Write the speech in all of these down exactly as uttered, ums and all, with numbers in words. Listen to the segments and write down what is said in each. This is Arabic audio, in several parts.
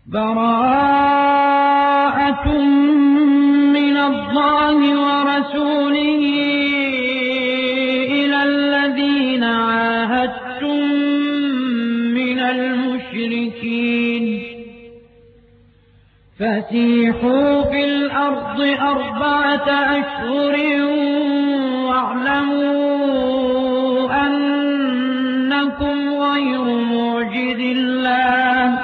براءة من الله ورسوله إلى الذين عاهدتم من المشركين فسيحوا في الأرض أربعة أشهر واعلموا أنكم غير معجز الله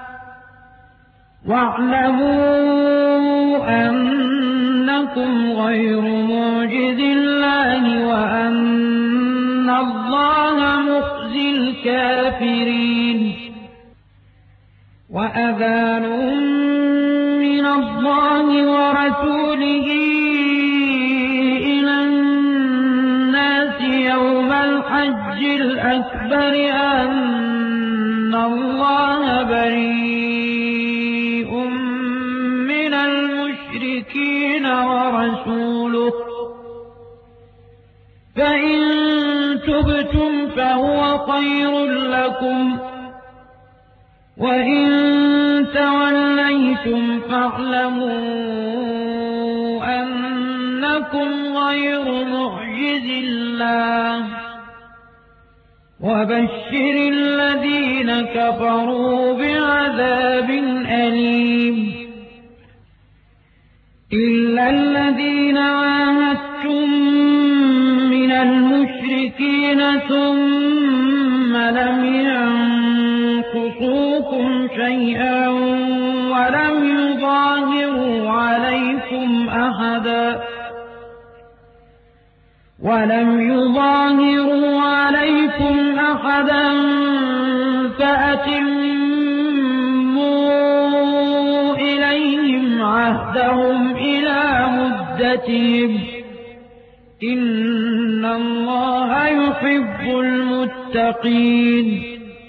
واعلموا أنكم غير معجز الله وأن الله مخزي الكافرين وأذان من الله ورسوله إلى الناس يوم الحج الأكبر أن الله بريء من المشركين ورسوله فإن تبتم فهو خير لكم وإن توليتم فاعلموا أنكم غير معجز الله وبشر الذين كفروا بعذاب أليم إلا الذين عاهدتم من المشركين ثم لم ينقصوكم شيئا ولم يظاهروا عليكم أحدا ولم يظاهروا عليكم أحدا فأتموا إليهم عهدهم إلى مدتهم إن الله يحب المتقين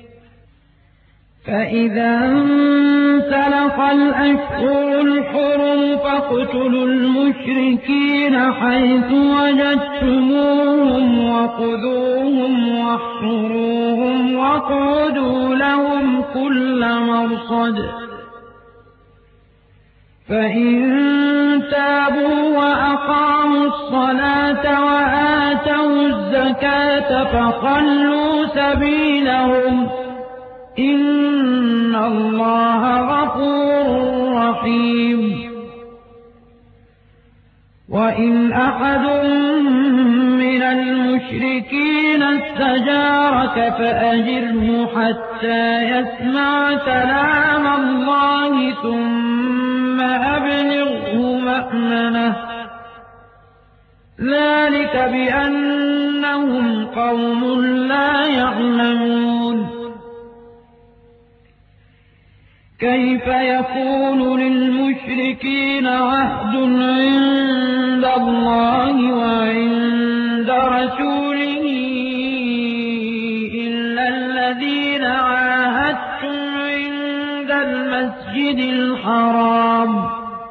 فإذا انسلخ الأشهر الحرم فاقتلوا المشركين حيث وجدتموهم وخذوهم واحصروهم واقعدوا لهم كل مرصد فإن تابوا وأقاموا الصلاة وآتوا الزكاة فخلوا سبيلهم إن الله غفور رحيم وإن أحد من المشركين استجارك فأجره حتى يسمع كلام الله ثم أبلغه مأمنه ذلك بأنهم قوم لا يعلمون كيف يكون للمشركين عهد عند الله وعند رسوله إلا الذين عاهدتم عند المسجد الحرام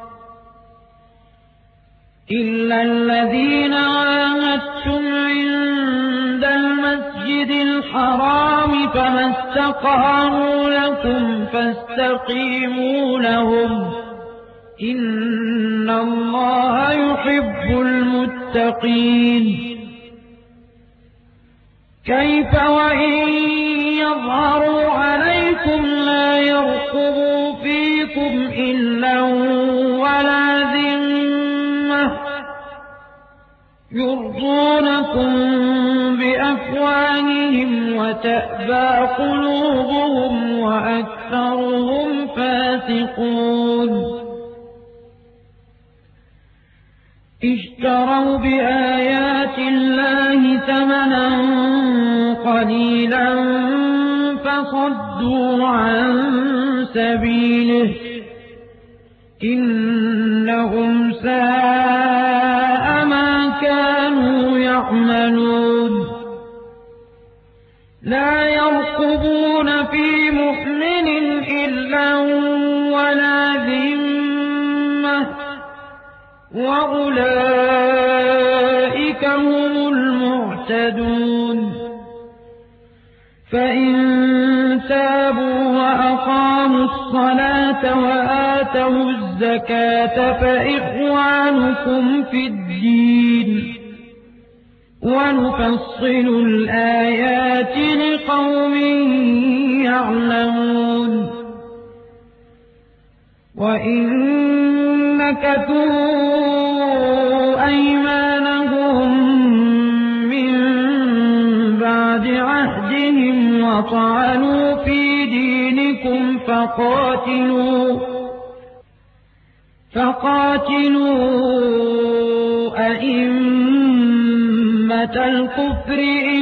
إلا الذين عاهدتم عند المسجد الحرام فما استقاموا لكم فاستقيموا لهم إن الله يحب المتقين كيف وإن يظهروا عليكم لا يرقبوا فيكم إلا ولا ذمة يرضونكم بأفواههم وتأبى قلوبهم وأكثرهم فاسقون اشتروا بآيات الله ثمنا قليلا فصدوا عن سبيله إنهم ساء ما كانوا يعملون لا يرقبون في مؤمن إلا ولا ذمة وأولئك هم المعتدون فإن تابوا وأقاموا وأقاموا الصلاة وآتوا الزكاة فإخوانكم في الدين ونفصل الآيات لقوم يعلمون وإن نكثوا أيمانهم من بعد عهدهم وطعنوا في دينكم فقاتلوا فقاتلوا أئمة الكفر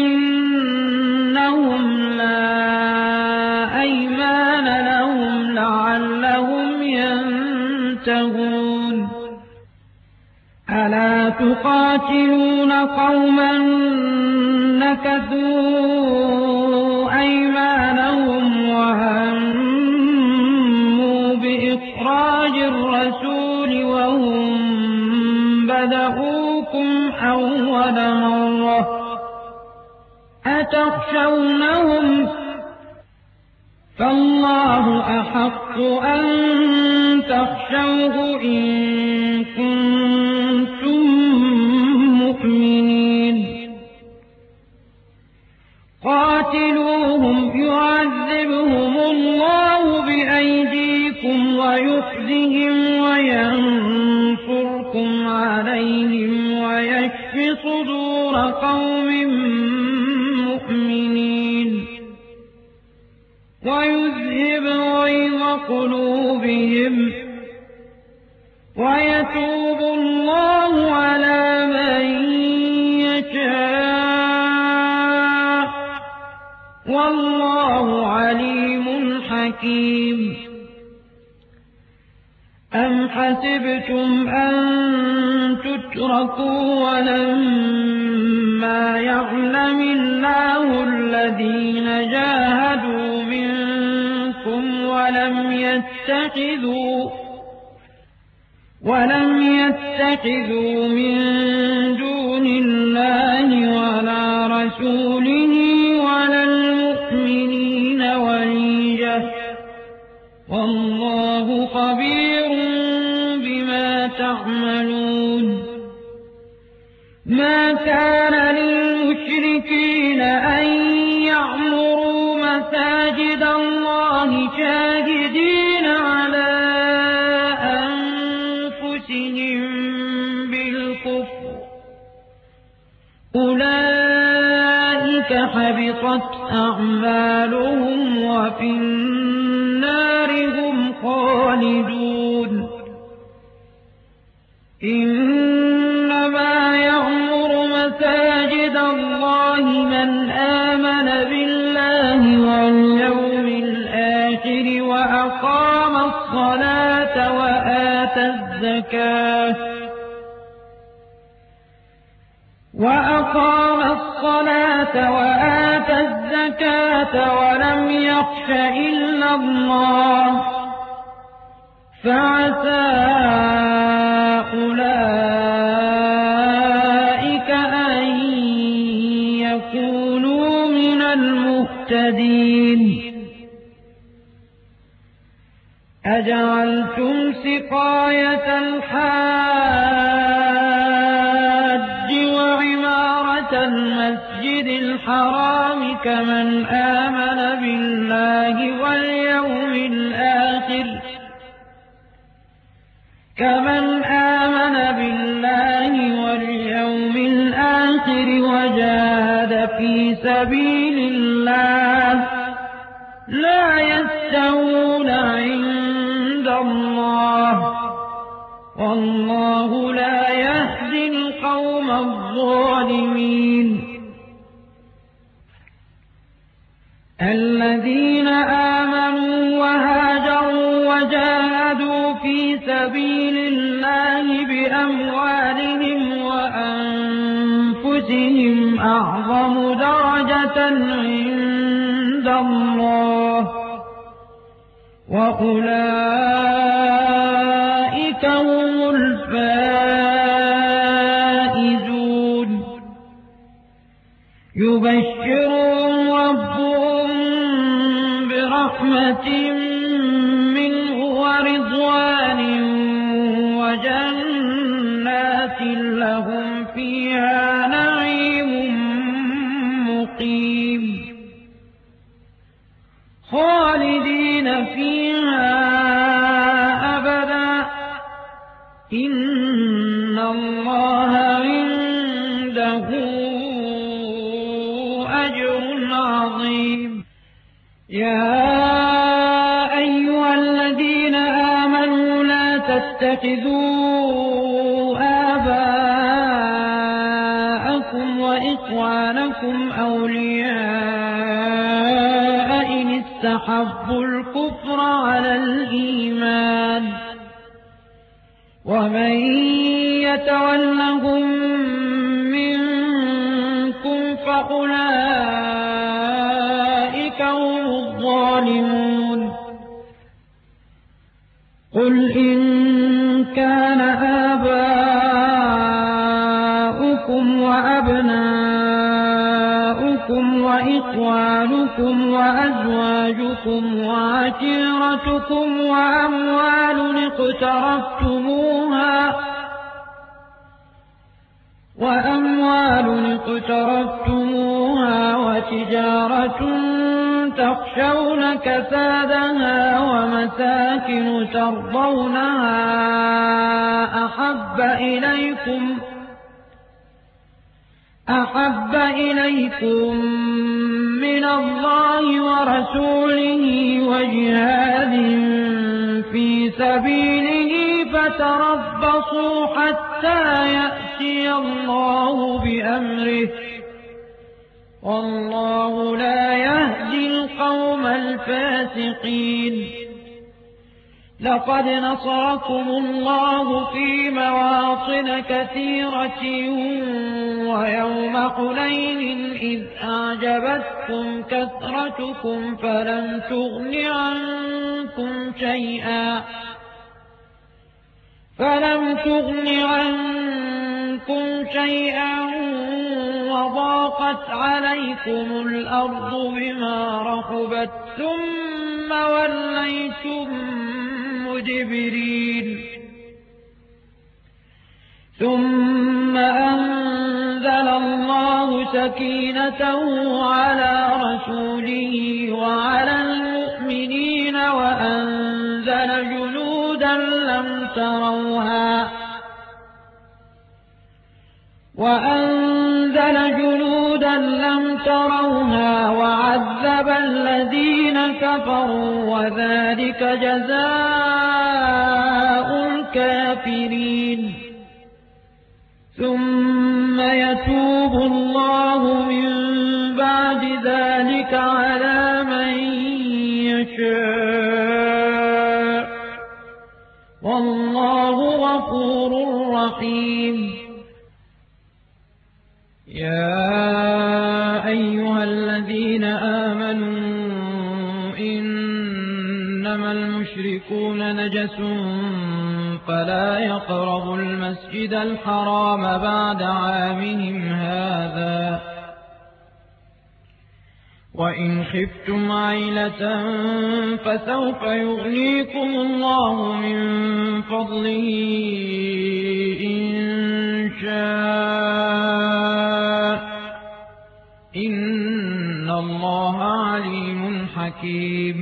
إنهم لا أيمان لهم لعلهم ينتهون ألا تقاتلون قوما نكثوا أيمانهم وهموا بإخراج الرسول وهم بدؤوكم أول مرة أتخشونهم فالله أحق أن تخشوه إن كنتم مؤمنين قاتلوهم يعذبهم الله بأيديكم ويخزهم وينصركم عليهم ويشف صدور قوم مؤمنين ويذهب غيظ قلوبهم ويتوب الله على من يشاء والله عليم حكيم أم حسبتم أن تتركوا ولما يعلم الله الذين جاهدوا منكم ولم يتخذوا ولم يتخذوا من دون الله ولا رسوله ولا المؤمنين وليا والله خبير بما تعملون ما كان للمشركين أن يعمروا مساجد الله شاهدين على أنفسهم بالكفر أولئك حبطت أعمالهم وفي النار هم خالدون إنما يعمر مساجد الله من آمن بالله واليوم الآخر وأقام الصلاة وآتى الزكاة وأقام الصلاة وآتى الزكاة ولم يخش إلا الله فعسى أولئك أن يكونوا من المهتدين أجعلتم سقاية الحاج وعمارة المسجد الحرام كمن آمن بالله واليوم الآخر كمن آمن بالله واليوم الآخر وجاهد في سبيل الله لا يستوون عند الله والله لا يهدي القوم الظالمين الذين آمنوا وهاجروا وجاهدوا في سبيل الله بأموالهم وأنفسهم أعظم درجة عند الله وأولئك هم الفائزون يبشرهم ربهم برحمة جنات لهم فيها نعيم مقيم خالدين فيها أبدا إن الله عنده أجر عظيم. يا أيها الذين آمنوا لا تتخذوا آباءكم وإخوانكم أولياء إن استحبوا الكفر على الإيمان ومن يتولهم منكم فأولئك هم الظالمون. قل إن كان آباؤكم وأبناؤكم وإخوانكم وأزواجكم وعشيرتكم وأموال اقترفتموها وأموال اقترفتموها وتجارة تخشون كسادها ومساكن ترضونها أحب إليكم أحب إليكم من الله ورسوله وجهاد في سبيله فتربصوا حتى يأتي الله بأمره والله لا يهدي القوم الفاسقين. لقد نصركم الله في مواطن كثيرة ويوم حنين إذ أعجبتكم كثرتكم فلم تغن عنكم شيئا فلم تغن عنكم شيئا وضاقت عليكم الأرض بما رحبت ثم وليتم مدبرين. ثم أنزل الله سكينته على رسوله وعلى المؤمنين وأنزل جنودا لم تروها وأنزل جنودا لم تروها وعذب الذين كفروا وذلك جزاء الكافرين. ثم يتوب الله من بعد ذلك على من يشاء والله غفور رحيم. يا أيها الذين آمنوا إنما المشركون نجس فلا يقربوا المسجد الحرام بعد عامهم هذا وإن خفتم عيلة فسوف يغنيكم الله من فضله إن شاء إن الله عليم حكيم.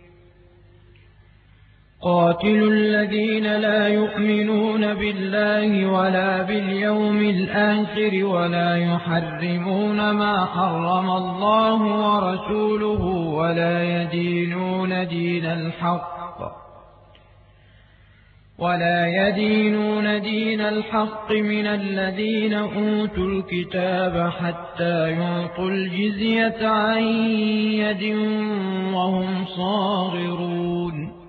قاتلوا الذين لا يؤمنون بالله ولا باليوم الآخر ولا يحرمون ما حرم الله ورسوله ولا يدينون دين الحق ولا يدينون دين الحق من الذين أوتوا الكتاب حتى يعطوا الجزية عن يد وهم صاغرون.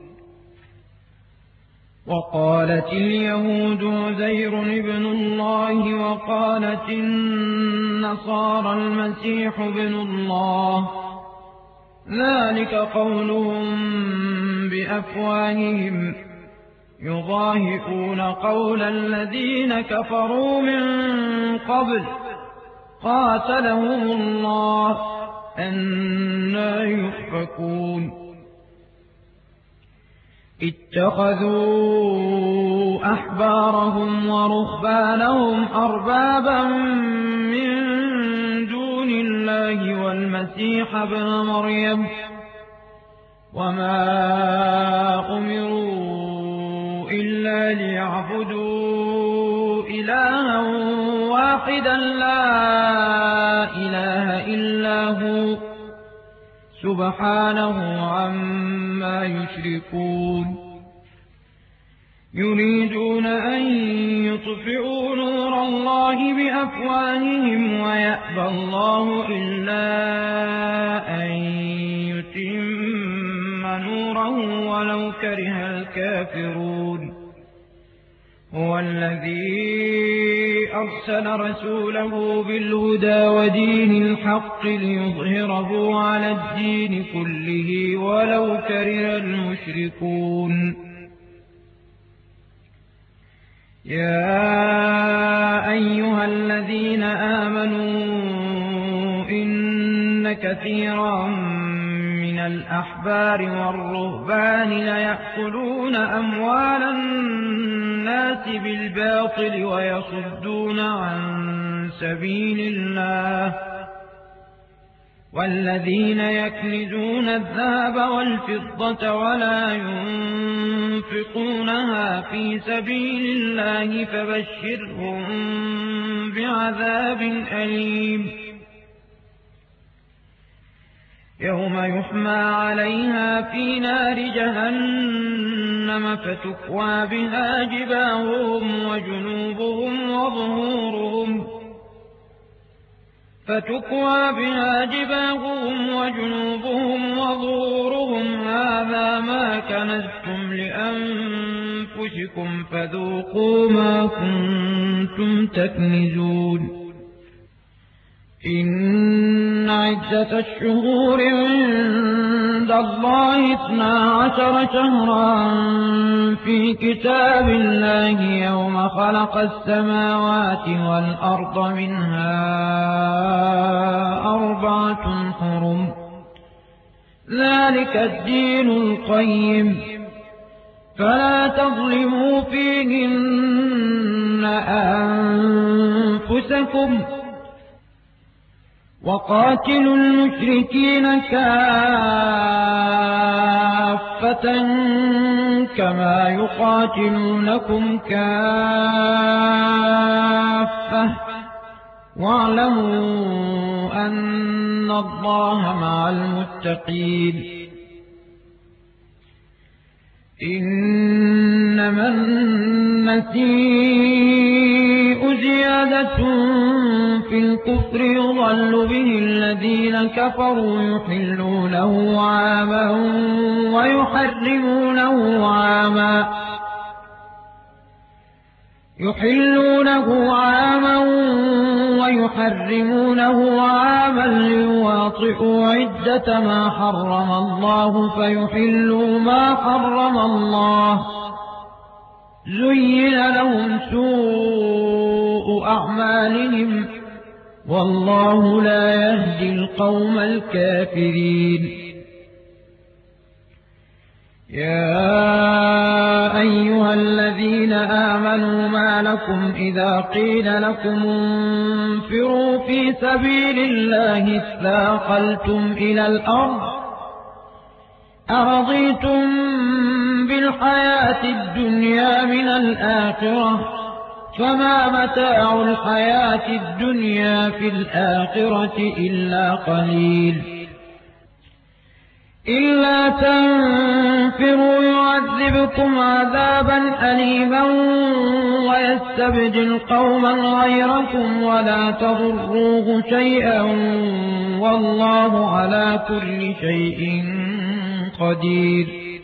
وقالت اليهود عزير ابن الله وقالت النصارى المسيح ابن الله ذلك قولهم بأفواههم يضاهئون قول الذين كفروا من قبل قاتلهم الله أنى يؤفكون. اتخذوا أحبارهم ورهبانهم أربابا من دون الله والمسيح ابن مريم وما أمروا إلا ليعبدوا إلها واحدا لا إله إلا هو سبحانه عما يشركون يريدون أن يطفئوا نور الله بأفواههم ويأبى الله إلا أن يتم نوره ولو كره الكافرون هو الذي أرسل رسوله بالهدى ودين الحق ليظهره على الدين كله ولو كره المشركون يا أيها الذين آمنوا إن كثيرا من الأحبار والرهبان ليأكلون أموال الناس بالباطل ويصدون عن سبيل الله والذين يكنزون الذهب والفضة ولا ينفقونها في سبيل الله فبشرهم بعذاب أليم يوم يحمى عليها في نار جهنم فتكوى بها جباههم وجنوبهم وظهورهم فتكوى بها جباههم وجنوبهم وظهورهم هذا ما كنزتم لأنفسكم فذوقوا ما كنتم تكنزون إن عدة الشهور عند الله اثنا عشر شهرا في كتاب الله يوم خلق السماوات والأرض منها أربعة حرم ذلك الدين القيم فلا تظلموا فيهن أنفسكم وقاتلوا المشركين كافة كما يقاتلونكم كافة واعلموا أن الله مع المتقين إنما النسيء زيادة في الكفر يضل به الذين كفروا يحلونه عاما ويحرمونه عاما يحلونه عاما ويحرمونه عاما ليواطئوا عدة ما حرم الله فيحلوا ما حرم الله زين لهم سوء أعمالهم والله لا يهدي القوم الكافرين يا أيها الذين آمنوا ما لكم إذا قيل لكم انفروا في سبيل الله اثاقلتم إلى الأرض أرضيتم بالحياة الدنيا من الآخرة فما متاع الحياة الدنيا في الآخرة إلا قليل إلا تنفروا يعذبكم عذابا أليما ويستبدل قوما غيركم ولا تضروه شيئا والله على كل شيء قدير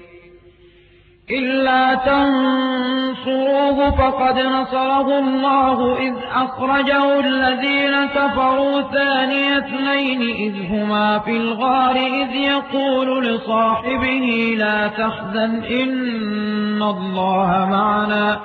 إلا تنصروه فقد نصره الله إذ أخرجه الذين كفروا ثاني اثنين إذ هما في الغار إذ يقول لصاحبه لا تحزن إن الله معنا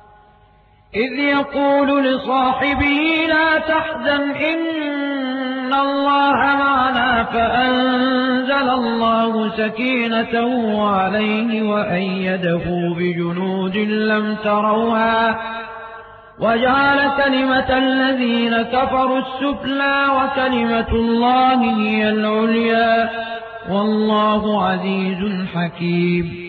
إذ يقول لصاحبه لا تحزن إن إن الله معنا فأنزل الله سكينته عليه وأيده بجنود لم تروها وجعل كلمة الذين كفروا السفلى وكلمة الله هي العليا والله عزيز حكيم.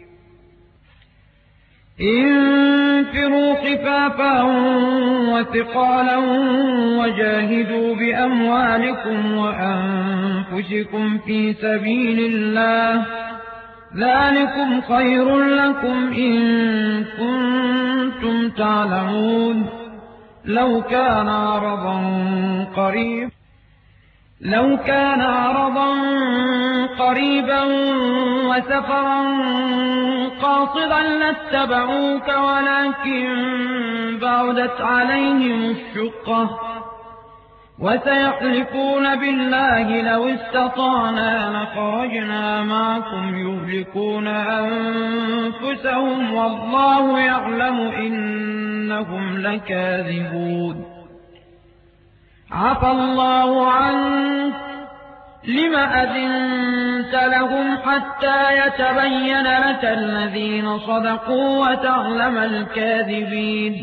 انفروا خفافا وثقالا وجاهدوا بأموالكم وأنفسكم في سبيل الله ذلكم خير لكم إن كنتم تعلمون. لو كان عرضا قريبا لو كان عرضا قريبا وسفرا قاصدا لاتبعوك ولكن بعدت عليهم الشقة وسيحلفون بالله لو استطعنا لخرجنا معكم يهلكون أنفسهم والله يعلم إنهم لكاذبون. عفى الله عنك لم أذنت لهم حتى يتبين لك الذين صدقوا وتعلم الكاذبين.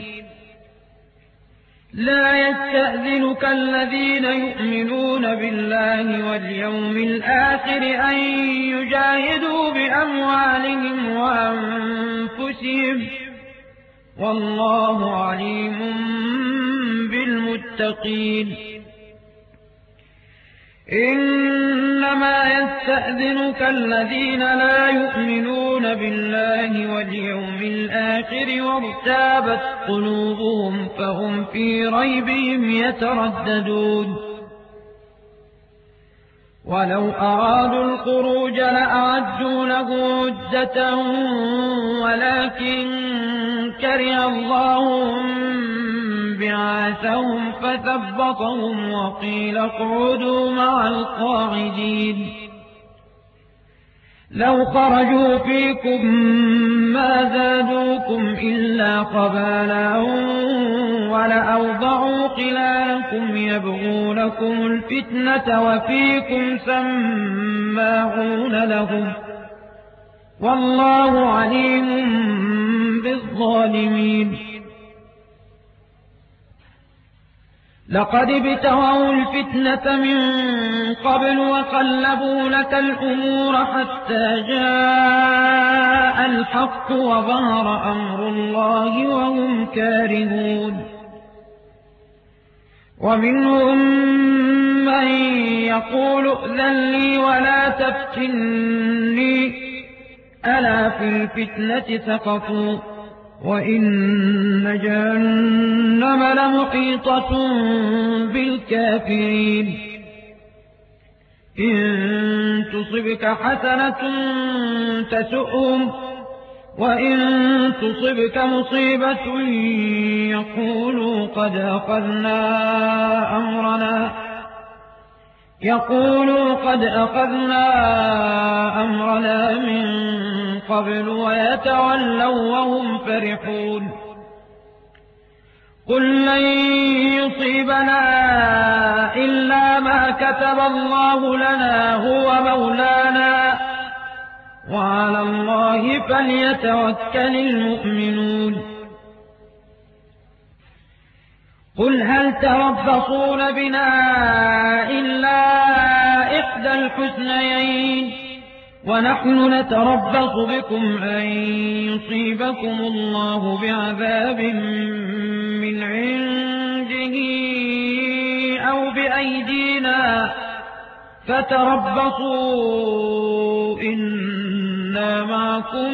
لا يستأذنك الذين يؤمنون بالله واليوم الآخر أن يجاهدوا بأموالهم وأنفسهم والله عليم بالمتقين. إنما يستأذنك الذين لا يؤمنون بالله واليوم الآخر وارتابت قلوبهم فهم في ريبهم يترددون. ولو أرادوا الخروج لأعدوا له عدة ولكن كره الله بعاثهم فثبطهم وقيل اقعدوا مع القاعدين. لو خرجوا فيكم ما زادوكم إلا خبالا ولأوضعوا خلالكم يبغونكم الفتنة وفيكم سماعون لهم والله عليم بالظالمين. لقد ابتغوا الفتنة من قبل وقلبوا لك الأمور حتى جاء الحق وظهر أمر الله وهم كارهون. ومنهم من يقول ائذن لي ولا تفتني ألا في الفتنة سقطوا وإن جهنم لمحيطة بالكافرين. إن تصبك حسنة تسؤهم وإن تصبك مصيبة يقولوا قد أخذنا أمرنا يقولوا قد أخذنا أمرنا من قبل ويتولوا وهم فرحون. قل لن يصيبنا إلا ما كتب الله لنا هو مولانا وعلى الله فليتوكل المؤمنون. قل هل تربصون بنا إلا إحدى الحسنيين ونحن نتربص بكم أن يصيبكم الله بعذاب من عنده أو بأيدينا فتربصوا إنا معكم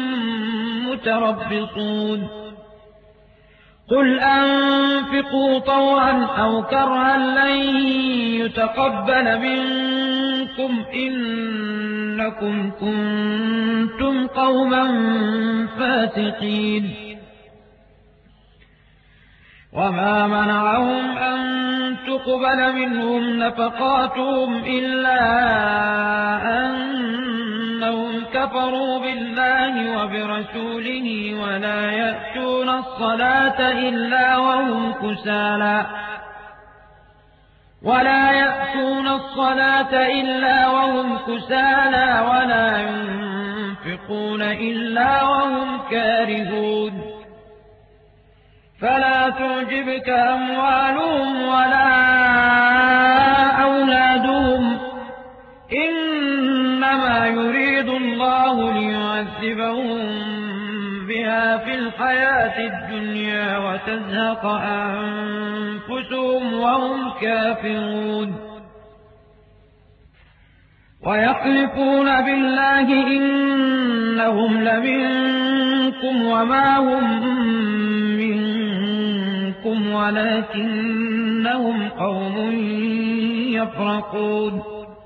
متربصون. قل أنفقوا طوعا أو كرها لن يتقبل منكم إنكم كنتم قوما فاسقين. وما منعهم أن تقبل منهم نفقاتهم إلا أنهم كفروا بالله وبرسوله ولا يأتون الصلاة إلا وهم كسالى ولا يأتون الصلاة إلا وهم كسالى ولا ينفقون إلا وهم كارهون فلا تعجبك أموالهم ولا أولادهم إنما يريد الله ليعذبهم بها في الحياة الدنيا وتزهق أنفسهم وهم كافرون ويحلفون بالله إنهم لمنكم وما هم منكم ولكنهم قوم يفرقون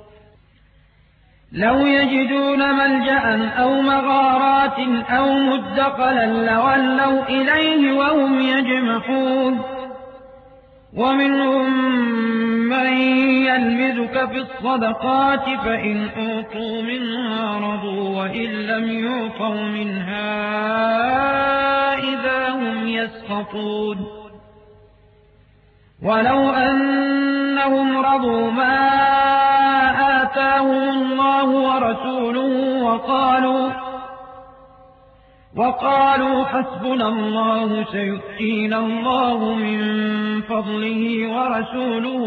لو يجدون ملجأ أو مغارات أو مدخلا لولوا إليه وهم يجمحون ومنهم من يلمزك في الصدقات فإن أوتوا منها رضوا وإن لم يعطوا منها إذا هم يسخطون ولو أنهم رضوا ما آتاهم الله ورسوله وقالوا وقالوا حسبنا الله سيؤتينا الله من فضله ورسوله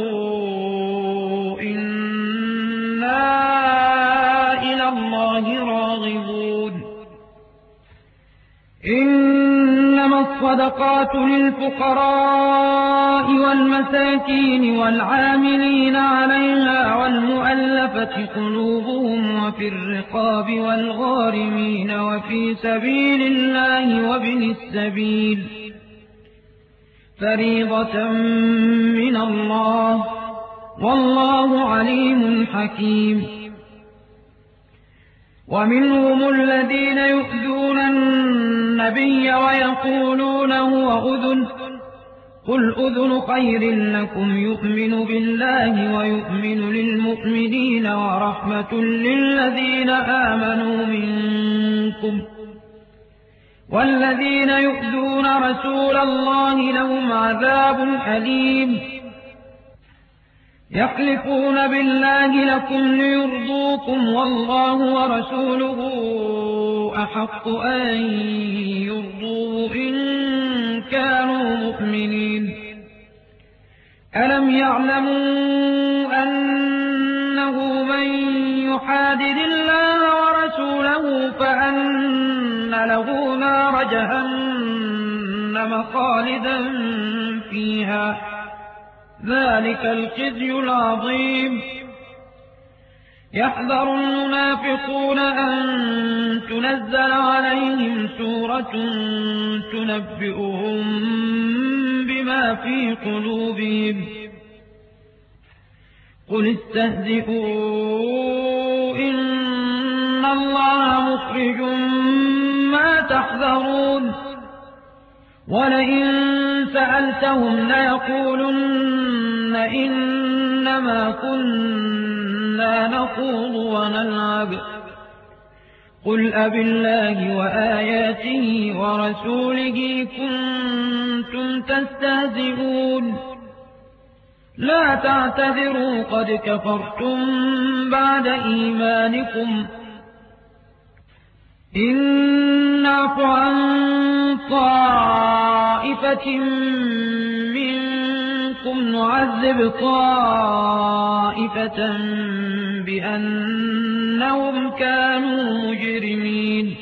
إنا إلى الله راغبون إنما الصدقات للفقراء والمساكين والعاملين عليها والمؤلفة قلوبهم وفي الرقاب والغارمين وفي سبيل الله وابن السبيل فريضة من الله والله عليم حكيم ومنهم الذين يؤذون النبي ويقولون هو أذن قل أذن خير لكم يؤمن بالله ويؤمن للمؤمنين ورحمة للذين آمنوا منكم والذين يؤذون رسول الله لهم عذاب أليم يحلفون بالله لكم ليرضوكم والله ورسوله أحق أن يرضوه إن كانوا مؤمنين ألم يعلموا أنه من يحادد الله ورسوله فأن له نار جهنم خالدا فيها ذلك الخزي العظيم يحذر المنافقون أن تنزل عليهم سورة تنبئهم بما في قلوبهم قل استهزئوا إن الله مخرج ما تحذرون ولئن سألتهم ليقولن إنما كنا نخوض ونلعب قل أبالله وآياته ورسوله كنتم تستهزئون لا تعتذروا قد كفرتم بعد إيمانكم إن نعف عن طائفة منكم نعذب طائفة بأنهم كانوا مجرمين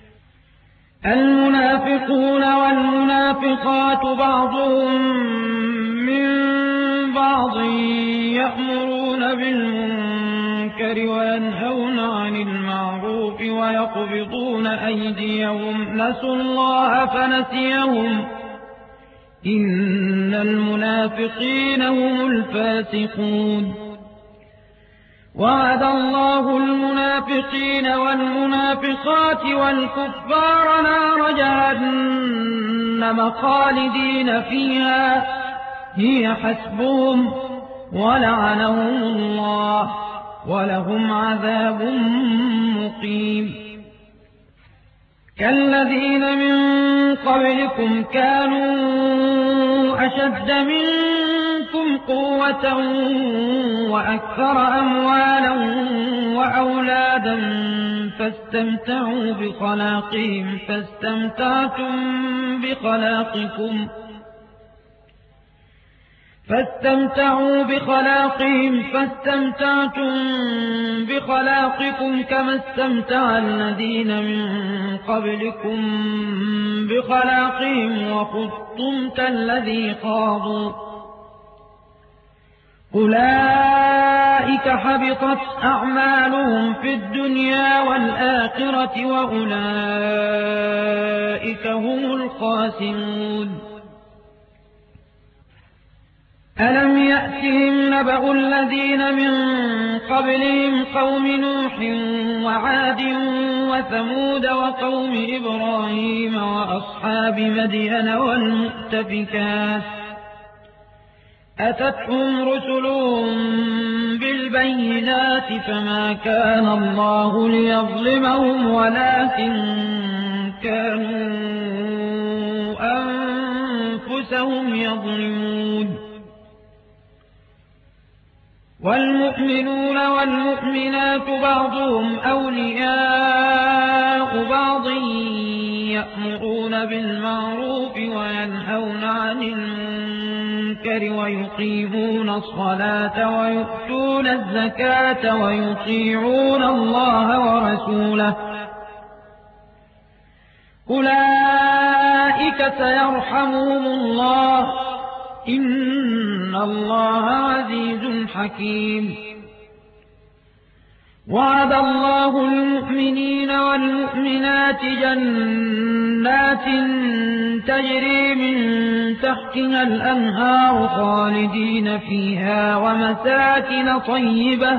المنافقون والمنافقات بعضهم من بعض يأمرون بالمنكر وينهون عن المعروف ويقبضون أيديهم نسوا الله فنسيهم إن المنافقين هم الفاسقون وعد الله المنافقين والمنافقات والكفار نار جهنم خالدين فيها هي حسبهم ولعنهم الله ولهم عذاب مقيم كالذين من قبلكم كانوا أشد منكم منكم قوة وأكثر أموالا وأولادا فاستمتعوا بخلاقهم فاستمتعتم بخلاقكم فاستمتعوا بخلاقهم فاستمتعتم بخلاقكم كما استمتع الذين من قبلكم بخلاقهم وخضتم كالذي خاضوا أولئك حبطت أعمالهم في الدنيا والآخرة وأولئك هم الخاسرون ألم يأتهم نبأ الذين من قبلهم قوم نوح وعاد وثمود وقوم إبراهيم وأصحاب مدين والمؤتفكات أتتهم رسلهم بالبينات فما كان الله ليظلمهم ولكن كانوا أنفسهم يظلمون والمؤمنون والمؤمنات بعضهم أولياء بعض يأمرون بالمعروف وينهون عن المنكر ويقيمون الصلاة ويؤتون الزكاة ويطيعون الله ورسوله أولئك سيرحمهم الله إن الله عزيز حكيم وعد الله المؤمنين والمؤمنات جنات تجري من تحتها الأنهار خالدين فيها ومساكن طيبة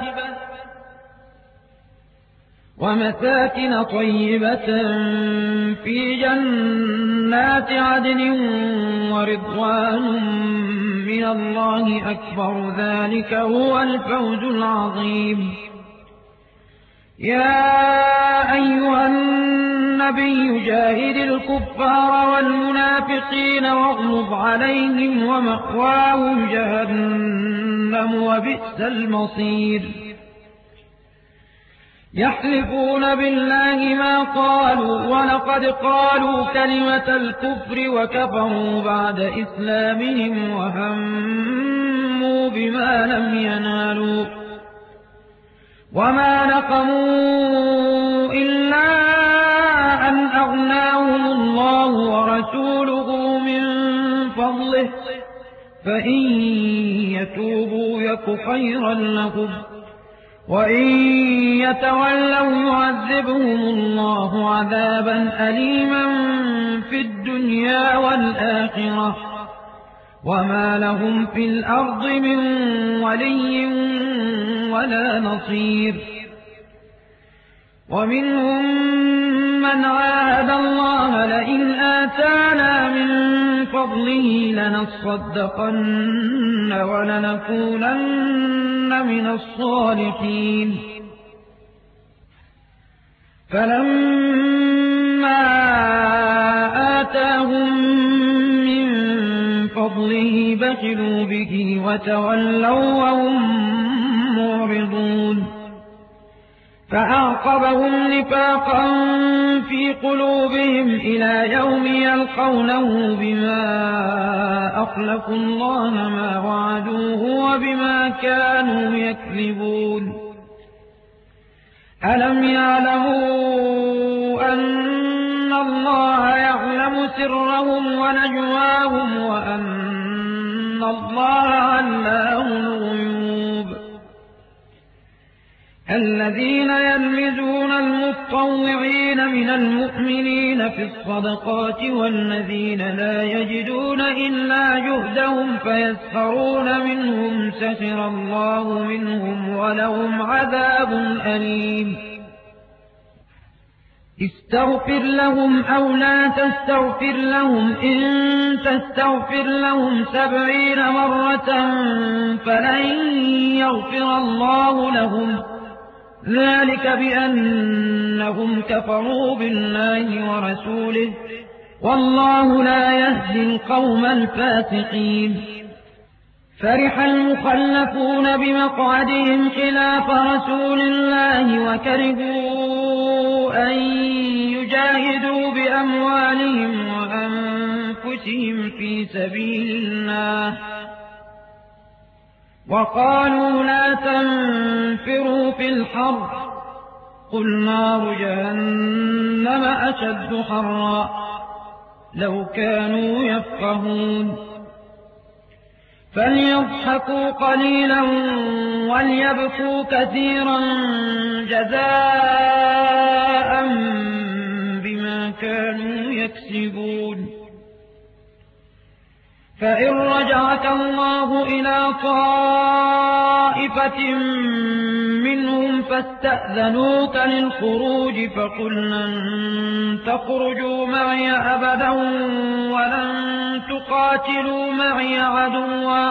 ومساكن طيبة في جنات عدن ورضوان من الله أكبر ذلك هو الفوز العظيم يا أيها النبي جاهد الكفار والمنافقين واغلظ عليهم ومأواهم جهنم وبئس المصير يحلفون بالله ما قالوا ولقد قالوا كلمة الكفر وكفروا بعد إسلامهم وهموا بما لم ينالوا وما نقموا إلا أن أغناهم الله ورسوله من فضله فإن يتوبوا يك خيرا لهم وإن يتولوا يعذبهم الله عذابا أليما في الدنيا والآخرة وما لهم في الأرض من ولي ولا نصير ومنهم من عاهد الله لئن آتانا من فضله لنصدقن ولنكونن من الصالحين فلما آتاهم من فضله بخلوا به وتولوا وهم معرضون فأعقبهم نفاقا في قلوبهم إلى يوم يلقونه بما أخلفوا الله ما وعدوه وبما كانوا يكذبون ألم يعلموا أن الله يعلم سرهم ونجواهم وأن الله علام الغيوب الذين يلمزون المتطوعين من المؤمنين في الصدقات والذين لا يجدون إلا جهدهم فيسخرون منهم سخر الله منهم ولهم عذاب أليم استغفر لهم أو لا تستغفر لهم إن تستغفر لهم سبعين مرة فلن يغفر الله لهم ذلك بأنهم كفروا بالله ورسوله والله لا يهدي القوم الفاسقين فرح المخلفون بمقعدهم خلاف رسول الله وكرهوا أن يجاهدوا بأموالهم وأنفسهم في سبيل الله وقالوا لا تنفروا في الحر قل نار جهنم أشد حرا لو كانوا يفقهون فليضحكوا قليلا وليبكوا كثيرا جزاء بما كانوا يكسبون فإن رجعك الله إلى طائفة منهم فاستأذنوك للخروج فقل لن تخرجوا معي أبدا ولن تقاتلوا معي عدوا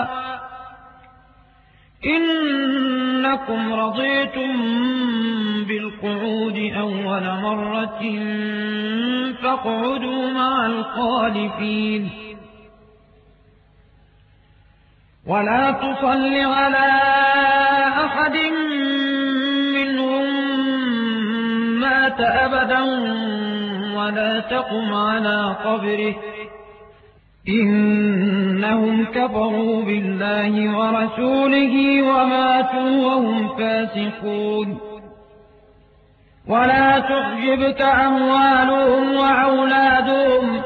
إنكم رضيتم بالقعود أول مرة فاقعدوا مع الخالفين ولا تصل على أحد منهم مات أبدا ولا تقم على قبره إنهم كفروا بالله ورسوله وماتوا وهم فاسقون ولا تعجبك أموالهم وأولادهم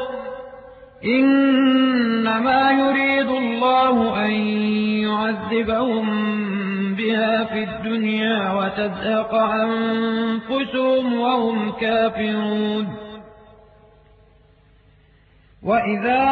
إنما يريد الله أن يعذبهم بها في الدنيا وتزهق أنفسهم وهم كافرون وإذا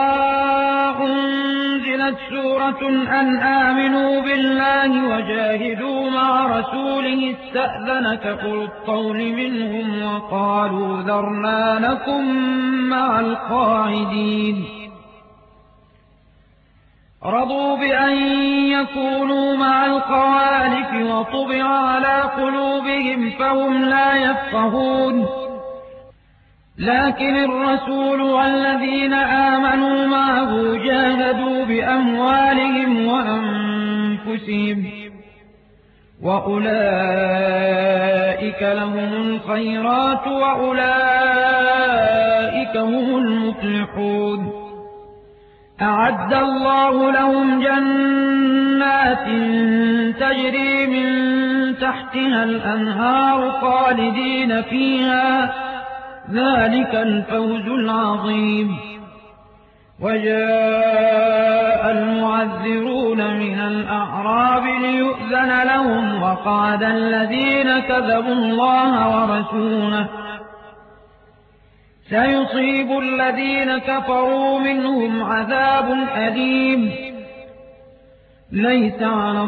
أنزلت سورة أن آمنوا بالله وجاهدوا مع رسوله استأذنك أولو الطول منهم وقالوا ذرنا نكن مع القاعدين رضوا بأن يكونوا مع الخوالف وطبع على قلوبهم فهم لا يفقهون لكن الرسول والذين آمنوا معه جاهدوا بأموالهم وأنفسهم وأولئك لهم الخيرات وأولئك هم المفلحون أعد الله لهم جنات تجري من تحتها الأنهار خالدين فيها ذلك الفوز العظيم وجاء المعذرون من الأعراب ليؤذن لهم وقعد الذين كذبوا الله ورسوله سيصيب الذين كفروا منهم عذاب أليم ليس على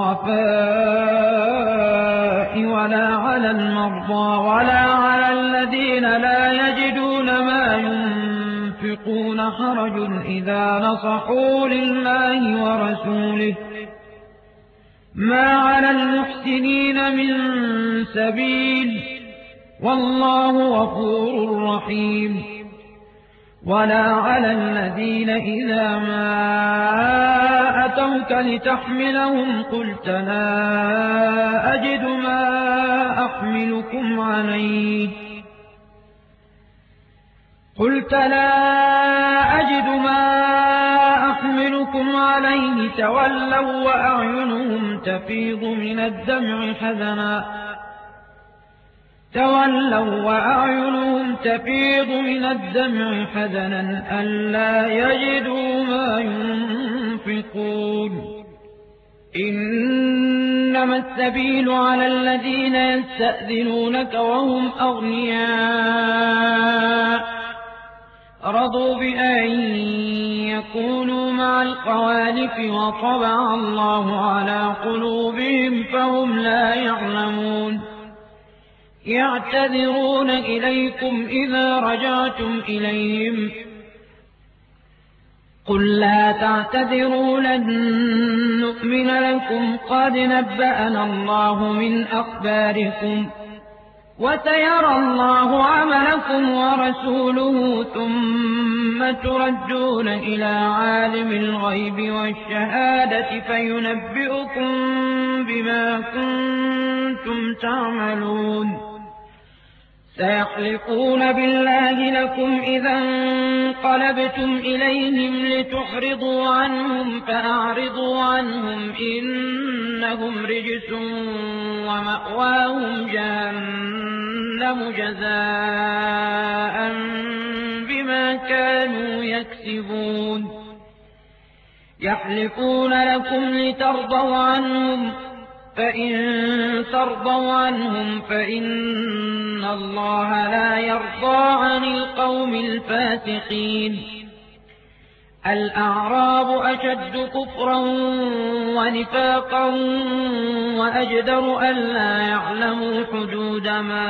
الضعفاء ولا على المرضى ولا على الذين لا يجدون ما ينفقون حرج إذا نصحوا لله ورسوله ما على المحسنين من سبيل والله غفور رحيم ولا على الذين إذا ما أتوك لتحملهم قلت لا أجد ما أحملكم عليه قلت لا أجد ما أحملكم عليه تولوا وأعينهم تفيض من الدمع حزنا تولوا وأعينهم تفيض من الدمع حزنا ألا يجدوا ما ينفقون إنما السبيل على الذين يستأذنونك وهم أغنياء رضوا بأن يكونوا مع الخوالف وطبع الله على قلوبهم فهم لا يعلمون يعتذرون إليكم إذا رجعتم إليهم قل لا تعتذروا لن نؤمن لكم قد نبأنا الله من أخباركم وسيرى الله عملكم ورسوله ثم تردون إلى عالم الغيب والشهادة فينبئكم بما كنتم تعملون سيحلفون بالله لكم إذا انقلبتم إليهم لتعرضوا عنهم فأعرضوا عنهم إنهم رجس ومأواهم جهنم جزاء بما كانوا يكسبون يحلفون لكم لترضوا عنهم فإن ترضوا عنهم فإن الله لا يرضى عن القوم الفاسقين الأعراب أشد كفرا ونفاقا وأجدر ألا يعلموا حدود ما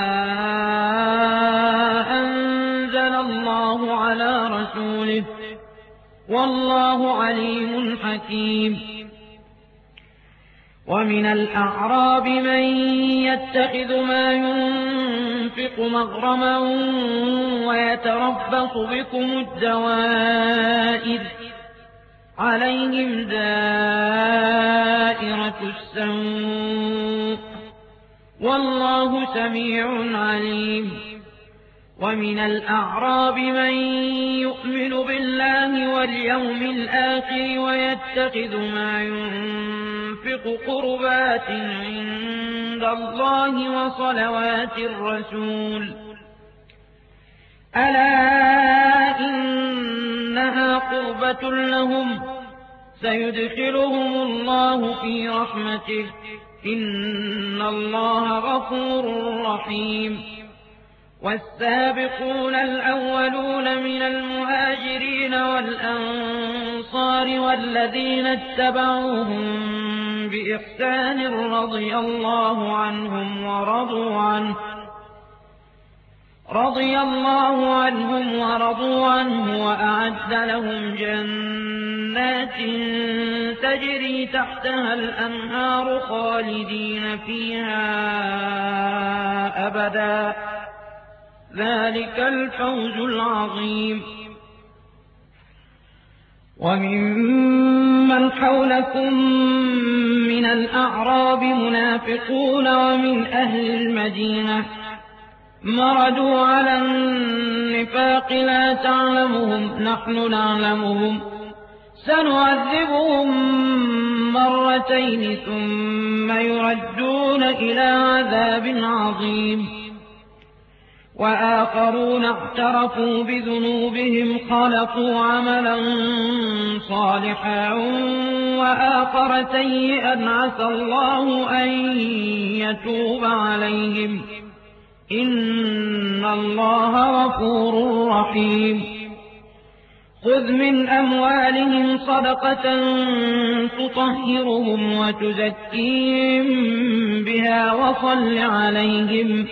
أنزل الله على رسوله والله عليم حكيم ومن الأعراب من يتخذ ما ينفق مغرما ويتربص بكم الدوائر عليهم دائرة السوء والله سميع عليم ومن الأعراب من يؤمن بالله واليوم الآخر ويتخذ ما ينفق قربات عند الله وصلوات الرسول ألا إنها قربة لهم سيدخلهم الله في رحمته إن الله غفور رحيم والسابقون الأولون من المهاجرين والأنصار والذين اتبعوهم بإحسان رضي الله عنهم ورضوا عنه رضي الله عنهم ورضوا عنه وأعد لهم جنات تجري تحتها الأنهار خالدين فيها أبدا ذلك الفوز العظيم وممن حولكم من الأعراب منافقون ومن أهل المدينة مردوا على النفاق لا تعلمهم نحن نعلمهم سنعذبهم مرتين ثم يردون إلى عذاب عظيم وآخرون اعترفوا بذنوبهم خلقوا عملا صالحا وآخر سيئا عسى الله أن يتوب عليهم إن الله غفور رحيم خذ من أموالهم صدقة تطهرهم وتزكيهم بها وصل عليهم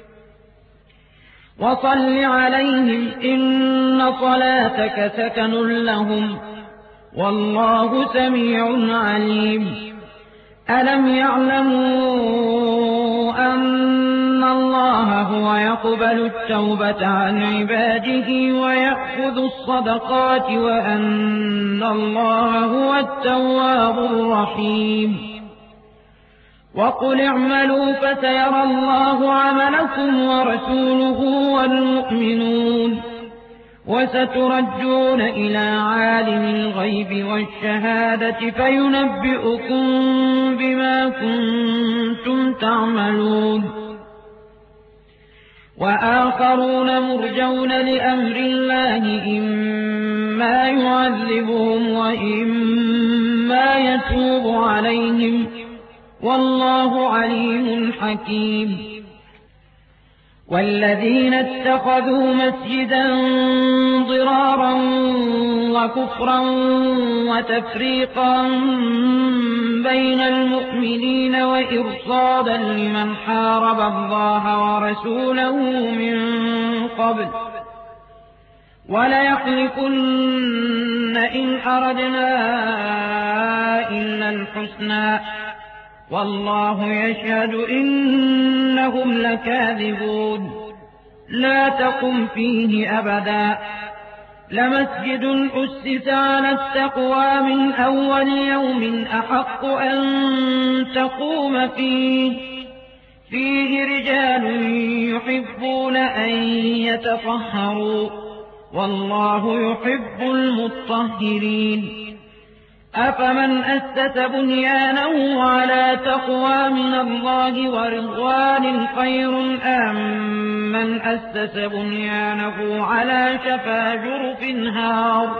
وصل عليهم إن صلاتك سكن لهم والله سميع عليم ألم يعلموا أن الله هو يقبل التوبة عن عباده ويأخذ الصدقات وأن الله هو التواب الرحيم وقل اعملوا فسيرى الله عملكم ورسوله والمؤمنون وستردون إلى عالم الغيب والشهادة فينبئكم بما كنتم تعملون وآخرون مرجون لأمر الله إما يعذبهم وإما يتوب عليهم والله عليم حكيم والذين اتخذوا مسجدا ضرارا وكفرا وتفريقا بين المؤمنين وإرصادا لمن حارب الله ورسوله من قبل وليحلفن إن أردنا إلا الحسنى والله يشهد إنهم لكاذبون. لا تقم فيه أبدا، لمسجد أسس على التقوى من أول يوم أحق أن تقوم فيه فيه رجال يحبون أن يتطهروا والله يحب المطهرين. أفمن أسس بنيانه على تقوى من الله ورضوان خير أم من أسس بنيانه على شفا جرف هار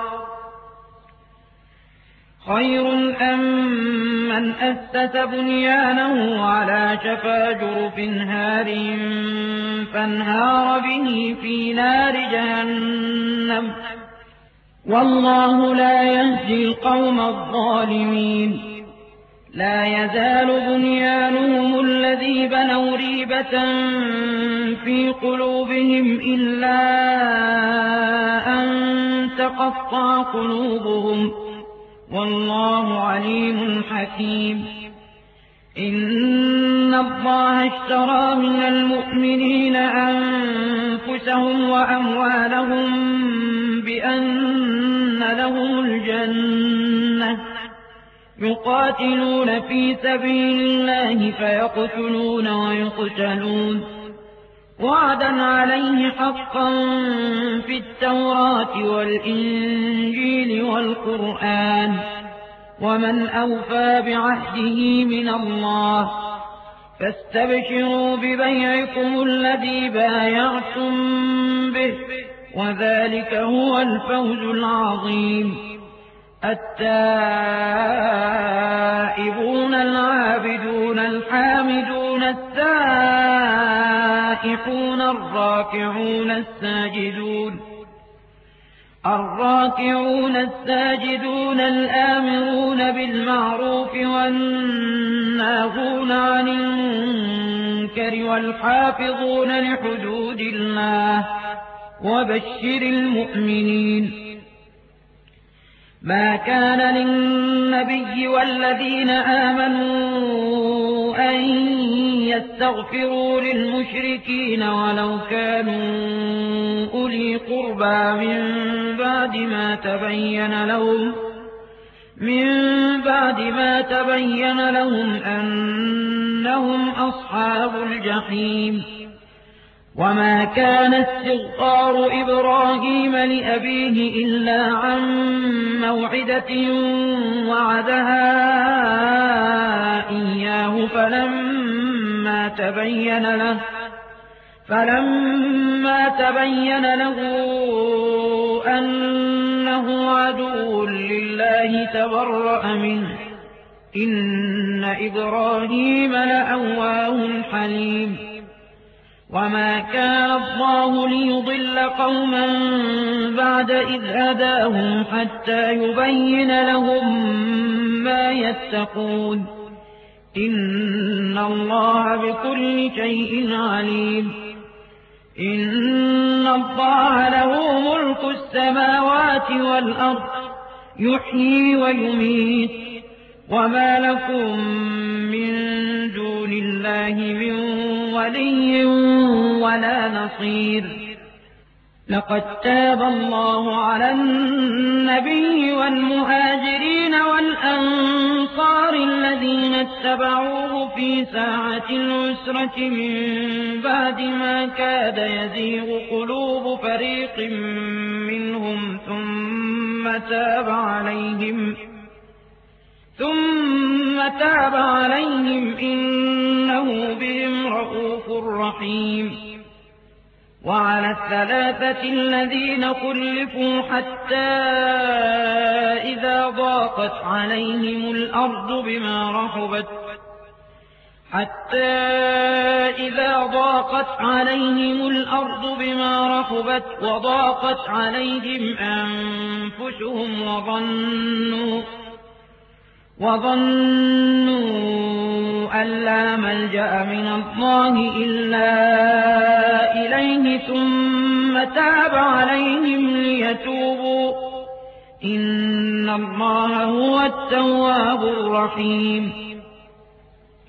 خير أم من أسس بنيانه على شفا جرف هار فانهار به في نار جهنم والله لا يهدي القوم الظالمين. لا يزال بنيانهم الذي بنوا ريبة في قلوبهم إلا أن تقطع قلوبهم والله عليم حكيم. إن الله اشترى من المؤمنين أنفسهم وأموالهم بأن لهم الجنة يقاتلون في سبيل الله فيقتلون ويقتلون وعدا عليه حقا في التوراة والإنجيل والقرآن ومن أوفى بعهده من الله فاستبشروا ببيعكم الذي بايعتم به وذلك هو الفوز العظيم. التائبون العابدون الحامدون السائحون الراكعون الساجدون الراكعون الساجدون الآمرون بالمعروف والناهون عن المنكر والحافظون لحدود الله وبشر المؤمنين. ما كان للنبي والذين آمنوا أن يستغفروا للمشركين ولو كانوا أولي قربى من بعد ما تبين لهم من بعد ما تبين لهم أنهم أصحاب الجحيم. وما كان استغفار إبراهيم لأبيه إلا عن موعدة وعدها إياه فلما تبين له فلما تبين له أنه عدو لله تبرأ منه إن إبراهيم لأواه حليم. وما كان الله ليضل قوما بعد إذ هداهم حتى يبين لهم ما يتقون إن الله بكل شيء عليم. إن الله له ملك السماوات والأرض يحيي ويميت وما لكم من دون الله من ولي ولا نصير. لقد تاب الله على النبي والمهاجرين والأنصار الذين اتبعوه في ساعة العسرة من بعد ما كاد يزيغ قلوب فريق منهم ثم تاب عليهم ثم تاب عليهم إنه بهم رءوف رحيم. وعلى الثلاثة الذين خلفوا حتى إذا ضاقت عليهم الأرض بما رحبت حتى إذا ضاقت عليهم الأرض بما رحبت وضاقت عليهم أنفسهم وظنوا وظنوا أن لا ملجأ من الله إلا إليه ثم تاب عليهم ليتوبوا إن الله هو التواب الرحيم.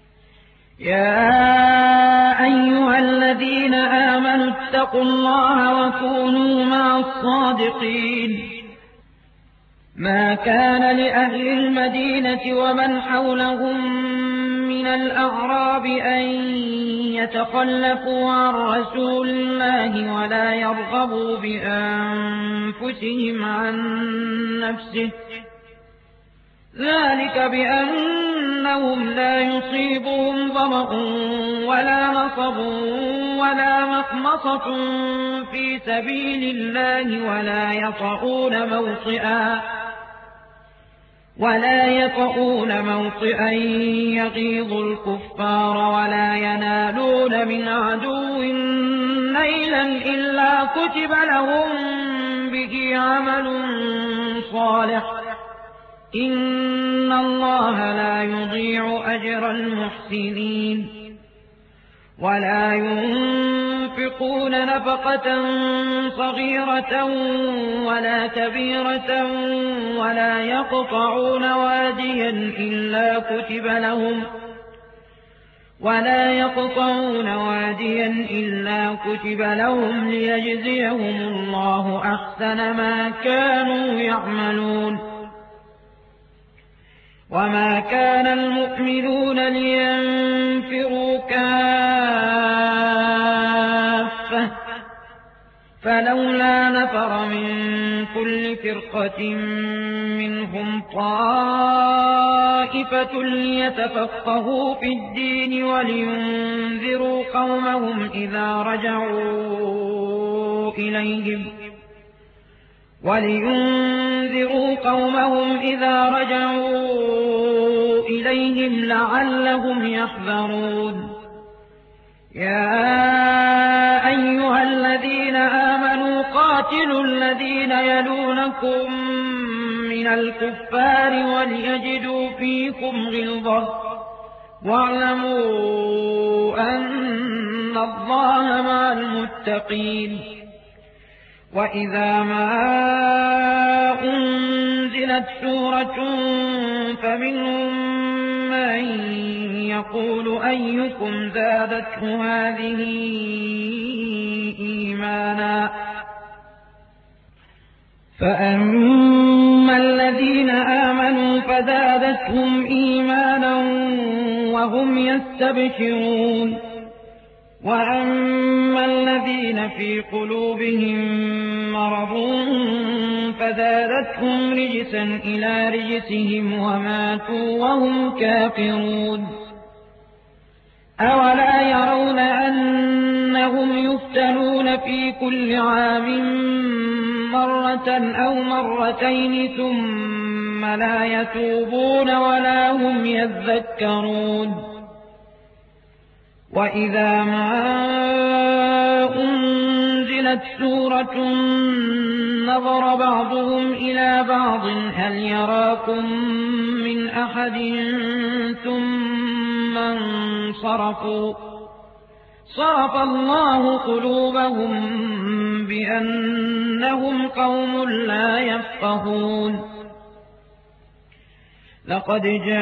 يا أيها الذين آمنوا اتقوا الله وكونوا مع الصادقين ما كان لأهل المدينة ومن حولهم من الأعراب أن يتخلفوا عن رسول الله ولا يرغبوا بأنفسهم عن نفسه ذلك بأنهم لا يصيبهم ظمأ ولا نصب ولا مخمصة في سبيل الله ولا يطؤون موطئا ولا يطؤون موطئا يغيظ الكفار ولا ينالون من عدو نيلا إلا كتب لهم به عمل صالح إن الله لا يضيع أجر المحسنين ولا ينفقون نفقة صغيرة ولا كبيرة ولا يقطعون واديا إلا كتب لهم ولا يقطعون واديا إلا كتب لهم ليجزيهم الله أحسن ما كانوا يعملون وما كان المؤمنون لينفروا كافة فلولا نفر من كل فرقة منهم طائفة ليتفقهوا في الدين ولينذروا قومهم إذا رجعوا إليهم ولينذروا قومهم إذا رجعوا إليهم لعلهم يحذرون يا أيها الذين آمنوا قاتلوا الذين يلونكم من الكفار وليجدوا فيكم غلظة واعلموا أن الله مع المتقين وإذا ما أنزلت سورة فمنهم من يقول أيكم زادته هذه إيمانا فأما الذين آمنوا فزادتهم إيمانا وهم يستبشرون وأما الذين في قلوبهم مرض فزادتهم رجسا إلى رجسهم وماتوا وهم كافرون أولا يرون أنهم يفتنون في كل عام مرة أو مرتين ثم لا يتوبون ولا هم يذكرون وإذا ما أنزلت سورة نظر بعضهم إلى بعض هل يراكم من أحد ثم انصرفوا صرف الله قلوبهم بأنهم قوم لا يفقهون لقد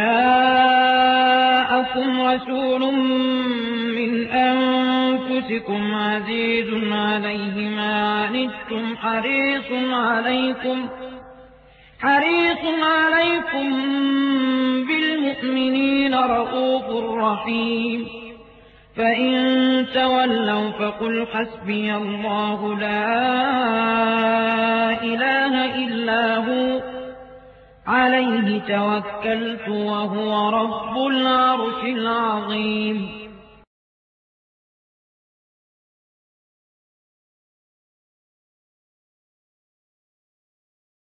جاءكم رسول من أنفسكم عزيز عليه ما عنتم حريص عليكم حريص عليكم بالمؤمنين رؤوف رحيم فإن تولوا فقل حسبي الله لا إله إلا هو عليه توكلت وهو رب العرش العظيم